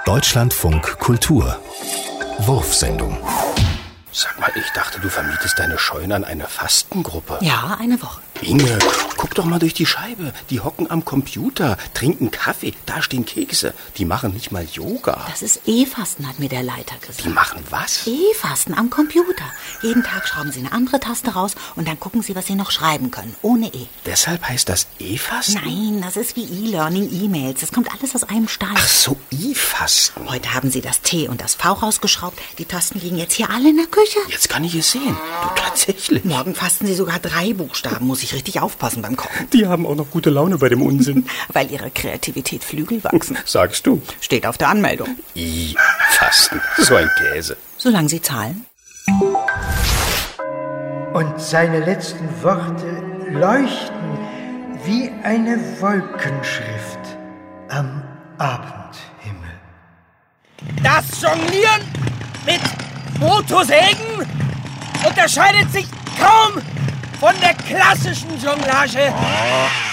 Deutschlandfunk Kultur. Wurfsendung. Sag mal, ich dachte, du vermietest deine Scheune an eine Fastengruppe. Ja, eine Woche. Inge, guck doch mal durch die Scheibe. Die hocken am Computer, trinken Kaffee, da stehen Kekse. Die machen nicht mal Yoga. Das ist E-Fasten, hat mir der Leiter gesagt. Die machen was? E-Fasten am Computer. Jeden Tag schrauben sie eine andere Taste raus und dann gucken sie, was sie noch schreiben können, ohne E. Deshalb heißt das E-Fasten? Nein, das ist wie E-Learning, E-Mails. Das kommt alles aus einem Stein. Ach so, E-Fasten. Heute haben sie das T und das V rausgeschraubt. Die Tasten liegen jetzt hier alle in der Küche. Jetzt kann ich es sehen. Du, tatsächlich. Morgen fasten sie sogar 3 Buchstaben. Muss ich richtig aufpassen beim Kochen. Die haben auch noch gute Laune bei dem Unsinn. Weil ihre Kreativität Flügel wachsen. Sagst du? Steht auf der Anmeldung. Fasten. So ein Käse. Solange sie zahlen. Und seine letzten Worte leuchten wie eine Wolkenschrift am Abendhimmel. Das Jonglieren mit Motorsägen unterscheidet sich kaum von der klassischen Jonglage.